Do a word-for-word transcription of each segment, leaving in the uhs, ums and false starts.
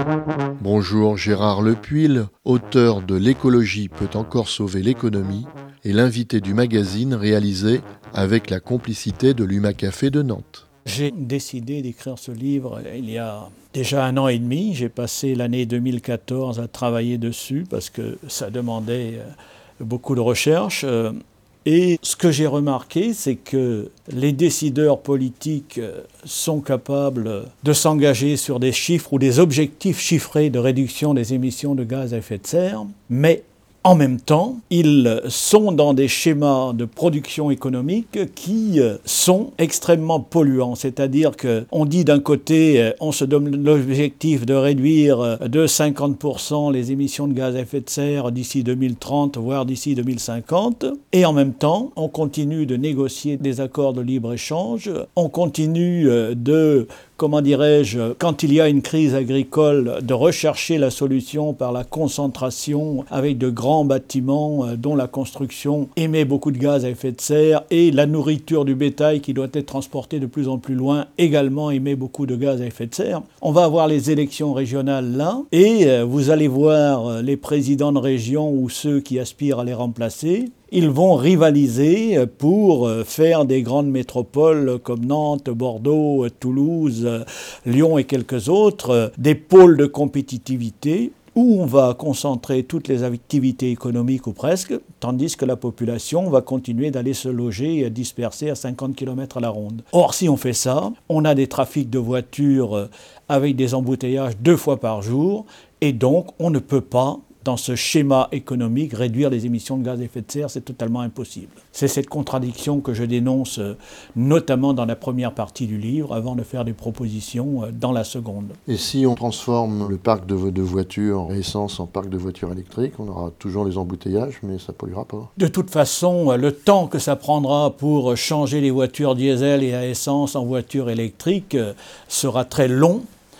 Bonjour, Gérard Lepuil, auteur de L'écologie peut encore sauver l'économie, et l'invité du magazine réalisé avec la complicité de l'U M A Café de Nantes. J'ai décidé d'écrire ce livre il y a déjà un an et demi. J'ai passé l'année deux mille quatorze à travailler dessus parce que ça demandait beaucoup de recherche. Et ce que j'ai remarqué, c'est que les décideurs politiques sont capables de s'engager sur des chiffres ou des objectifs chiffrés de réduction des émissions de gaz à effet de serre, mais en même temps, ils sont dans des schémas de production économique qui sont extrêmement polluants. C'est-à-dire qu'on dit d'un côté, on se donne l'objectif de réduire de cinquante pour cent les émissions de gaz à effet de serre d'ici deux mille trente, voire d'ici deux mille cinquante. Et en même temps, on continue de négocier des accords de libre-échange. On continue de... comment dirais-je, quand il y a une crise agricole, de rechercher la solution par la concentration avec de grands bâtiments dont la construction émet beaucoup de gaz à effet de serre et la nourriture du bétail qui doit être transportée de plus en plus loin également émet beaucoup de gaz à effet de serre. On va avoir les élections régionales là et vous allez voir les présidents de région ou ceux qui aspirent à les remplacer. Ils vont rivaliser pour faire des grandes métropoles comme Nantes, Bordeaux, Toulouse, Lyon et quelques autres, des pôles de compétitivité où on va concentrer toutes les activités économiques ou presque, tandis que la population va continuer d'aller se loger dispersée à cinquante kilomètres à la ronde. Or, si on fait ça, on a des trafics de voitures avec des embouteillages deux fois par jour, et donc on ne peut pas, dans ce schéma économique, réduire les émissions de gaz à effet de serre, c'est totalement impossible. C'est cette contradiction que je dénonce notamment dans la première partie du livre, avant de faire des propositions dans la seconde. Et si on transforme le parc de, de voitures à essence en parc de voitures électriques, on aura toujours les embouteillages, mais ça ne polluera pas. De toute façon, le temps que ça prendra pour changer les voitures diesel et à essence en voitures électriques sera très long,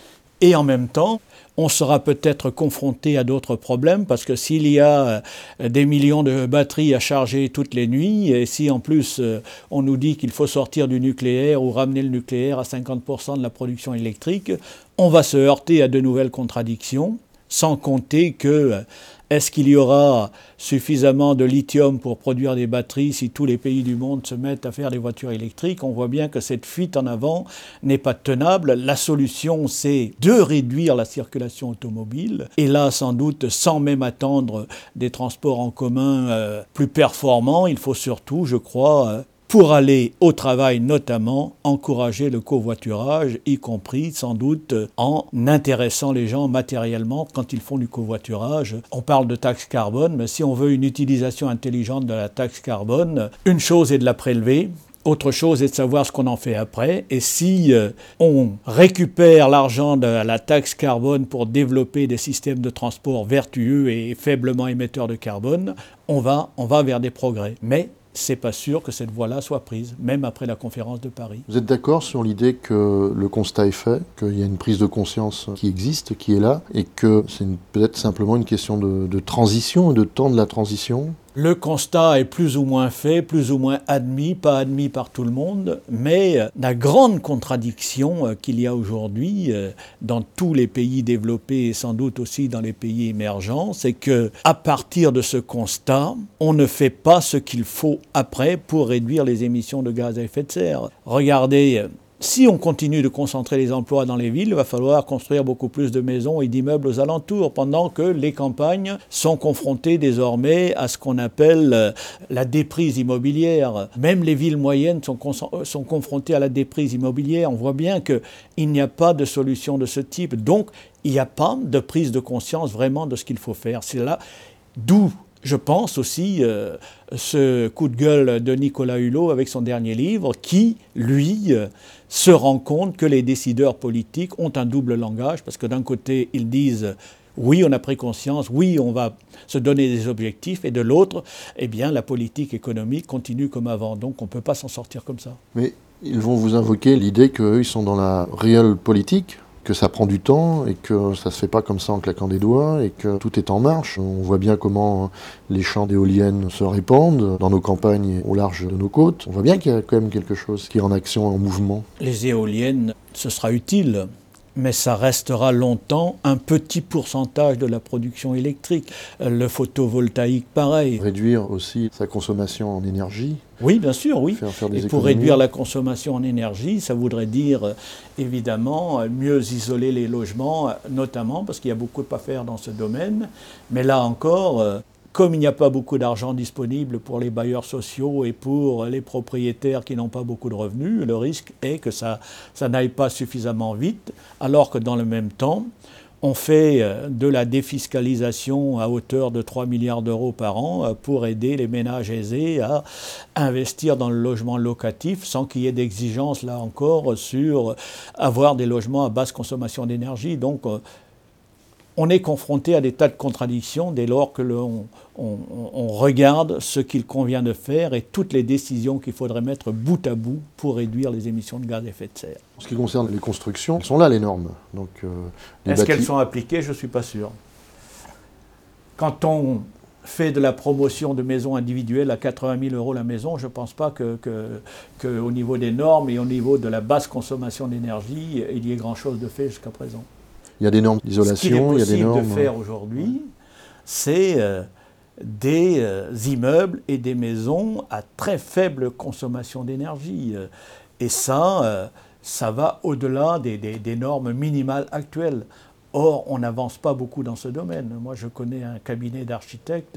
et en même temps, on sera peut-être confronté à d'autres problèmes parce que s'il y a des millions de batteries à charger toutes les nuits et si en plus on nous dit qu'il faut sortir du nucléaire ou ramener le nucléaire à cinquante pour cent de la production électrique, on va se heurter à de nouvelles contradictions, sans compter que est-ce qu'il y aura suffisamment de lithium pour produire des batteries si tous les pays du monde se mettent à faire des voitures électriques? On voit bien que cette fuite en avant n'est pas tenable. La solution, c'est de réduire la circulation automobile. Et là, sans doute, sans même attendre des transports en commun euh, plus performants, il faut surtout, je crois, euh, pour aller au travail notamment, encourager le covoiturage, y compris sans doute en intéressant les gens matériellement quand ils font du covoiturage. On parle de taxe carbone, mais si on veut une utilisation intelligente de la taxe carbone, une chose est de la prélever, autre chose est de savoir ce qu'on en fait après. Et si euh, on récupère l'argent de la taxe carbone pour développer des systèmes de transport vertueux et faiblement émetteurs de carbone, on va, on va vers des progrès. Mais c'est pas sûr que cette voie-là soit prise, même après la conférence de Paris. Vous êtes d'accord sur l'idée que le constat est fait, qu'il y a une prise de conscience qui existe, qui est là, et que c'est une, peut-être simplement une question de, de transition et de temps de la transition ? Le constat est plus ou moins fait, plus ou moins admis, pas admis par tout le monde, mais la grande contradiction qu'il y a aujourd'hui dans tous les pays développés et sans doute aussi dans les pays émergents, c'est que à partir de ce constat, on ne fait pas ce qu'il faut après pour réduire les émissions de gaz à effet de serre. Regardez, si on continue de concentrer les emplois dans les villes, il va falloir construire beaucoup plus de maisons et d'immeubles aux alentours, pendant que les campagnes sont confrontées désormais à ce qu'on appelle la déprise immobilière. Même les villes moyennes sont, con- sont confrontées à la déprise immobilière. On voit bien qu'il n'y a pas de solution de ce type. Donc, il n'y a pas de prise de conscience vraiment de ce qu'il faut faire. C'est là d'où je pense aussi euh, ce coup de gueule de Nicolas Hulot avec son dernier livre qui, lui, euh, se rend compte que les décideurs politiques ont un double langage parce que d'un côté, ils disent « oui, on a pris conscience, oui, on va se donner des objectifs » et de l'autre, eh bien, la politique économique continue comme avant. Donc, on ne peut pas s'en sortir comme ça. Mais ils vont vous invoquer l'idée qu'eux, ils sont dans la réelle politique, que ça prend du temps et que ça se fait pas comme ça en claquant des doigts et que tout est en marche. On voit bien comment les champs d'éoliennes se répandent dans nos campagnes au large de nos côtes. On voit bien qu'il y a quand même quelque chose qui est en action, en mouvement. Les éoliennes, ce sera utile. mais ça restera longtemps un petit pourcentage de la production électrique. Le photovoltaïque, pareil. Réduire aussi sa consommation en énergie. Oui, bien sûr, oui. Faire, faire des Et pour économies. réduire la consommation en énergie, ça voudrait dire, euh, évidemment, euh, mieux isoler les logements, euh, notamment parce qu'il y a beaucoup à faire dans ce domaine. Mais là encore, euh, comme il n'y a pas beaucoup d'argent disponible pour les bailleurs sociaux et pour les propriétaires qui n'ont pas beaucoup de revenus, le risque est que ça, ça n'aille pas suffisamment vite, alors que dans le même temps, on fait de la défiscalisation à hauteur de trois milliards d'euros par an pour aider les ménages aisés à investir dans le logement locatif sans qu'il y ait d'exigence, là encore, sur avoir des logements à basse consommation d'énergie. Donc, on est confronté à des tas de contradictions dès lors que l'on on, on regarde ce qu'il convient de faire et toutes les décisions qu'il faudrait mettre bout à bout pour réduire les émissions de gaz à effet de serre. En ce qui concerne les constructions, elles sont là les normes. Donc, euh, les Est-ce bâti- qu'elles sont appliquées? Je ne suis pas sûr. Quand on fait de la promotion de maisons individuelles à quatre-vingt mille euros la maison, je ne pense pas que, que, que au niveau des normes et au niveau de la basse consommation d'énergie, il y ait grand-chose de fait jusqu'à présent. Il y a des normes d'isolation, il y a des normes... Ce qu'il est possible de faire aujourd'hui, c'est euh, des euh, immeubles et des maisons à très faible consommation d'énergie. Et ça, euh, ça va au-delà des, des, des normes minimales actuelles. Or, on n'avance pas beaucoup dans ce domaine. Moi, je connais un cabinet d'architectes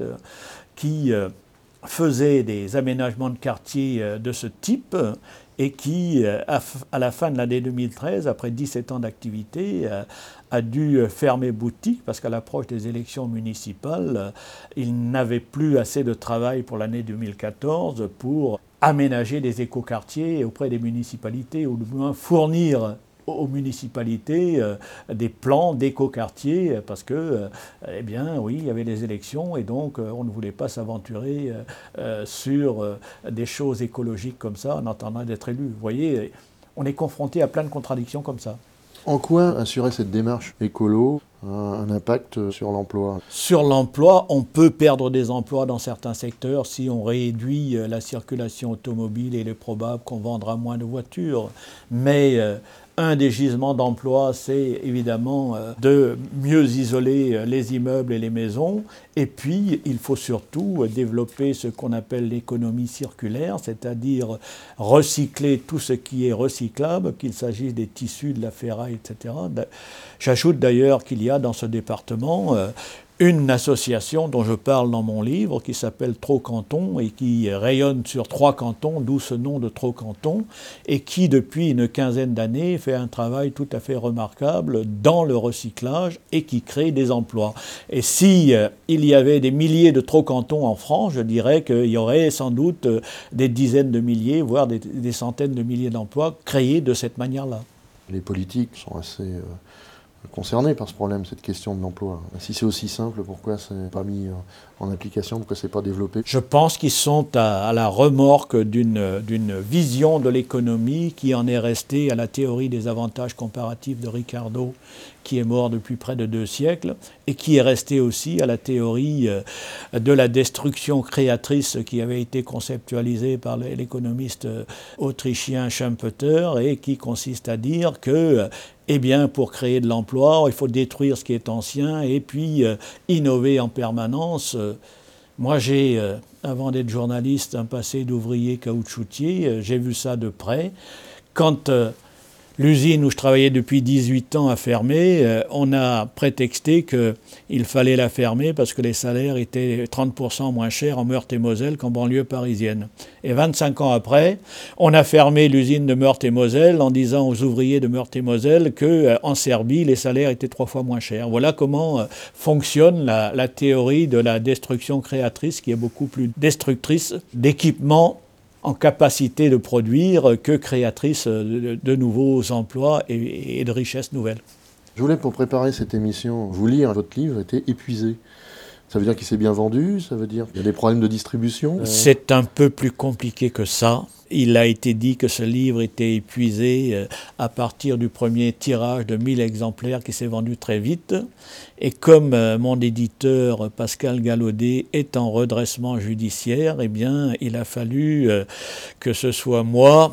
qui euh, faisait des aménagements de quartier euh, de ce type et qui, euh, à, à la fin de l'année deux mille treize, après dix-sept ans d'activité, euh, a dû fermer boutique parce qu'à l'approche des élections municipales, euh, il n'avait plus assez de travail pour l'année deux mille quatorze pour aménager des écoquartiers auprès des municipalités, ou du moins fournir aux municipalités euh, des plans d'écoquartiers parce que, euh, eh bien, oui, il y avait les élections et donc euh, on ne voulait pas s'aventurer euh, euh, sur euh, des choses écologiques comme ça en attendant d'être élu. Vous voyez, on est confronté à plein de contradictions comme ça. En quoi assurer cette démarche écolo a un impact sur l'emploi? Sur l'emploi, on peut perdre des emplois dans certains secteurs si on réduit la circulation automobile et il est probable qu'on vendra moins de voitures. Mais euh, un des gisements d'emploi, c'est évidemment euh, de mieux isoler les immeubles et les maisons. Et puis, il faut surtout développer ce qu'on appelle l'économie circulaire, c'est-à-dire recycler tout ce qui est recyclable, qu'il s'agisse des tissus, de la ferraille, et cetera. J'ajoute d'ailleurs qu'il y a dans ce département euh, une association dont je parle dans mon livre qui s'appelle Trocantons et qui rayonne sur trois cantons, d'où ce nom de Trocantons, et qui depuis une quinzaine d'années fait un travail tout à fait remarquable dans le recyclage et qui crée des emplois. Et si euh, il y avait des milliers de Trocantons en France, je dirais qu'il y aurait sans doute euh, des dizaines de milliers, voire des, des centaines de milliers d'emplois créés de cette manière-là. Les politiques sont assez... Euh... concernés par ce problème, cette question de l'emploi. Si c'est aussi simple, pourquoi c'est pas mis en application, pourquoi c'est pas développé? Je pense qu'ils sont à, à la remorque d'une, d'une vision de l'économie qui en est restée à la théorie des avantages comparatifs de Ricardo, qui est mort depuis près de deux siècles, et qui est restée aussi à la théorie de la destruction créatrice qui avait été conceptualisée par l'économiste autrichien Schumpeter et qui consiste à dire que eh bien, pour créer de l'emploi, il faut détruire ce qui est ancien et puis euh, innover en permanence. Moi, j'ai, euh, avant d'être journaliste, un passé d'ouvrier caoutchoutier. Euh, j'ai vu ça de près. Quand euh, l'usine où je travaillais depuis dix-huit ans a fermé, euh, on a prétexté qu'il fallait la fermer parce que les salaires étaient trente pour cent moins chers en Meurthe-et-Moselle qu'en banlieue parisienne. Et vingt-cinq ans après, on a fermé l'usine de Meurthe-et-Moselle en disant aux ouvriers de Meurthe-et-Moselle qu'en euh, Serbie, les salaires étaient trois fois moins chers. Voilà comment euh, fonctionne la, la théorie de la destruction créatrice qui est beaucoup plus destructrice d'équipements en capacité de produire que créatrice de, de nouveaux emplois et, et de richesses nouvelles. Je voulais, pour préparer cette émission, vous lire votre livre était épuisé. Ça veut dire qu'il s'est bien vendu? Ça veut dire qu'il y a des problèmes de distribution? C'est un peu plus compliqué que ça. Il a été dit que ce livre était épuisé à partir du premier tirage de mille exemplaires qui s'est vendu très vite. Et comme mon éditeur Pascal Gallaudet est en redressement judiciaire, eh bien, il a fallu que ce soit moi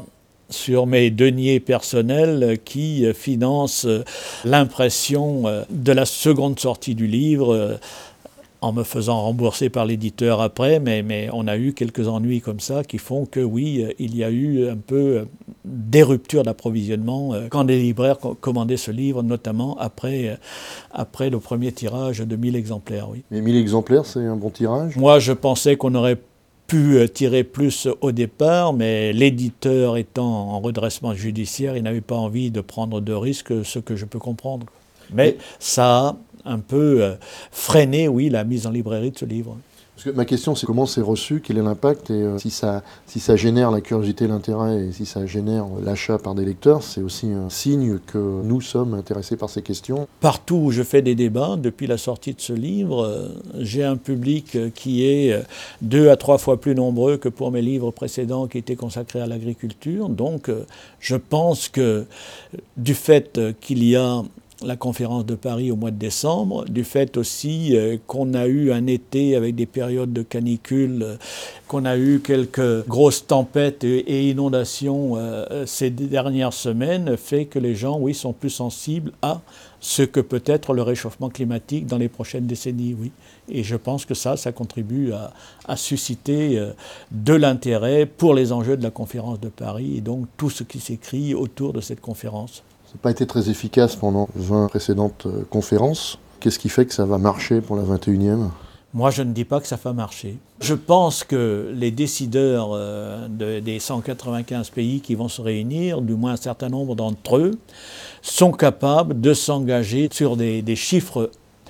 sur mes deniers personnels qui financent l'impression de la seconde sortie du livre en me faisant rembourser par l'éditeur après, mais, mais on a eu quelques ennuis comme ça qui font que oui, il y a eu un peu des ruptures d'approvisionnement quand les libraires commandaient ce livre, notamment après, après le premier tirage de mille exemplaires. Oui. Mais mille exemplaires, c'est un bon tirage ? Moi, je pensais qu'on aurait pu tirer plus au départ, mais l'éditeur étant en redressement judiciaire, il n'avait pas envie de prendre de risques, ce que je peux comprendre. Mais ça a un peu freiné, oui, la mise en librairie de ce livre. Parce que ma question, c'est comment c'est reçu, quel est l'impact, et euh, si, ça, si ça génère la curiosité, l'intérêt, et si ça génère l'achat par des lecteurs, c'est aussi un signe que nous sommes intéressés par ces questions. Partout où je fais des débats, depuis la sortie de ce livre, j'ai un public qui est deux à trois fois plus nombreux que pour mes livres précédents qui étaient consacrés à l'agriculture. Donc, je pense que du fait qu'il y a la conférence de Paris au mois de décembre, du fait aussi euh, qu'on a eu un été avec des périodes de canicule, euh, qu'on a eu quelques grosses tempêtes et, et inondations euh, ces dernières semaines, fait que les gens, oui, sont plus sensibles à ce que peut être le réchauffement climatique dans les prochaines décennies, oui. Et je pense que ça, ça contribue à, à susciter euh, de l'intérêt pour les enjeux de la conférence de Paris et donc tout ce qui s'écrit autour de cette conférence. Ça n'a pas été très efficace pendant vingt précédentes euh, conférences. Qu'est-ce qui fait que ça va marcher pour la vingt et unième ? Moi, je ne dis pas que ça va marcher. Je pense que les décideurs euh, de, des cent quatre-vingt-quinze pays qui vont se réunir, du moins un certain nombre d'entre eux, sont capables de s'engager sur des, des chiffres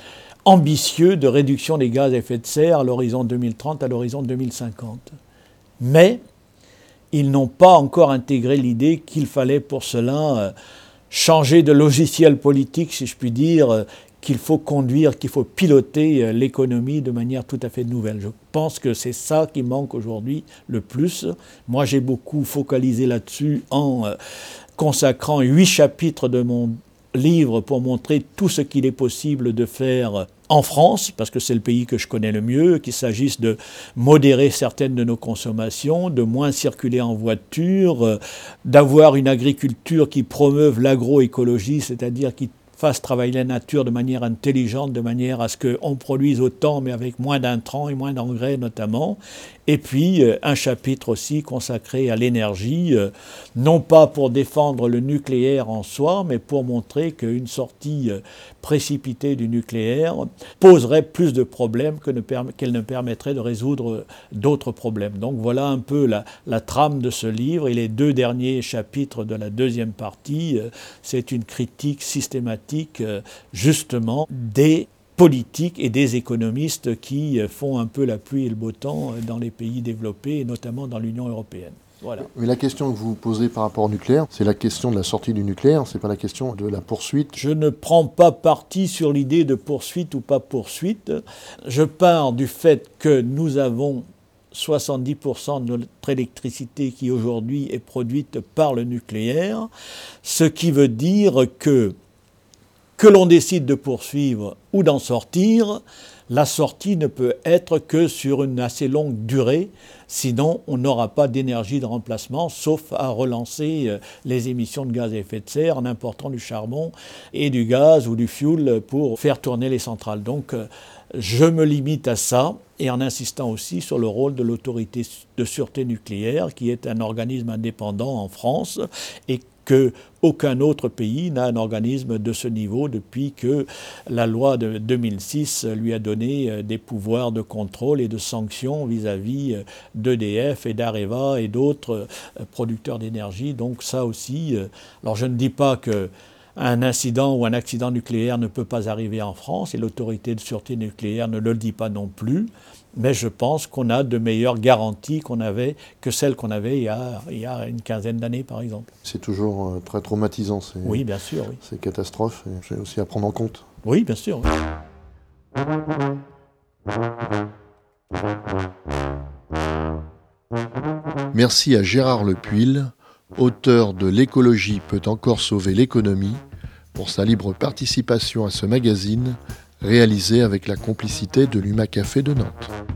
ambitieux de réduction des gaz à effet de serre à l'horizon deux mille trente, à l'horizon deux mille cinquante. Mais ils n'ont pas encore intégré l'idée qu'il fallait pour cela euh, changer de logiciel politique, si je puis dire, qu'il faut conduire, qu'il faut piloter l'économie de manière tout à fait nouvelle. Je pense que c'est ça qui manque aujourd'hui le plus. Moi, j'ai beaucoup focalisé là-dessus en consacrant huit chapitres de mon livre pour montrer tout ce qu'il est possible de faire en France, parce que c'est le pays que je connais le mieux, qu'il s'agisse de modérer certaines de nos consommations, de moins circuler en voiture, euh, d'avoir une agriculture qui promeuve l'agroécologie, c'est-à-dire qui fasse travailler la nature de manière intelligente, de manière à ce qu'on produise autant, mais avec moins d'intrants et moins d'engrais notamment. Et puis, euh, un chapitre aussi consacré à l'énergie, euh, non pas pour défendre le nucléaire en soi, mais pour montrer qu'une sortie euh, précipitée du nucléaire poserait plus de problèmes que ne perm- qu'elle ne permettrait de résoudre d'autres problèmes. Donc voilà un peu la, la trame de ce livre. Et les deux derniers chapitres de la deuxième partie, euh, c'est une critique systématique, euh, justement, des politiques et des économistes qui font un peu la pluie et le beau temps dans les pays développés, et notamment dans l'Union européenne. Voilà. Mais la question que vous posez par rapport au nucléaire, c'est la question de la sortie du nucléaire, c'est pas la question de la poursuite. Je ne prends pas parti sur l'idée de poursuite ou pas poursuite. Je pars du fait que nous avons soixante-dix pour cent de notre électricité qui aujourd'hui est produite par le nucléaire, ce qui veut dire que que l'on décide de poursuivre ou d'en sortir, la sortie ne peut être que sur une assez longue durée, sinon on n'aura pas d'énergie de remplacement, sauf à relancer les émissions de gaz à effet de serre en important du charbon et du gaz ou du fioul pour faire tourner les centrales. Donc je me limite à ça, et en insistant aussi sur le rôle de l'autorité de sûreté nucléaire, qui est un organisme indépendant en France, et qu'aucun autre pays n'a un organisme de ce niveau depuis que la loi de deux mille six lui a donné des pouvoirs de contrôle et de sanctions vis-à-vis d'E D F et d'Areva et d'autres producteurs d'énergie. Donc ça aussi, alors je ne dis pas que un incident ou un accident nucléaire ne peut pas arriver en France, et l'autorité de sûreté nucléaire ne le dit pas non plus, mais je pense qu'on a de meilleures garanties qu'on avait que celles qu'on avait il y a, il y a une quinzaine d'années, par exemple. C'est toujours euh, très traumatisant, ces, oui, bien sûr, oui. ces catastrophes, et c'est aussi à prendre en compte. Oui, bien sûr. Oui. Merci à Gérard Lepuil, auteur de L'écologie peut encore sauver l'économie, pour sa libre participation à ce magazine, réalisé avec la complicité de l'U M A Café de Nantes.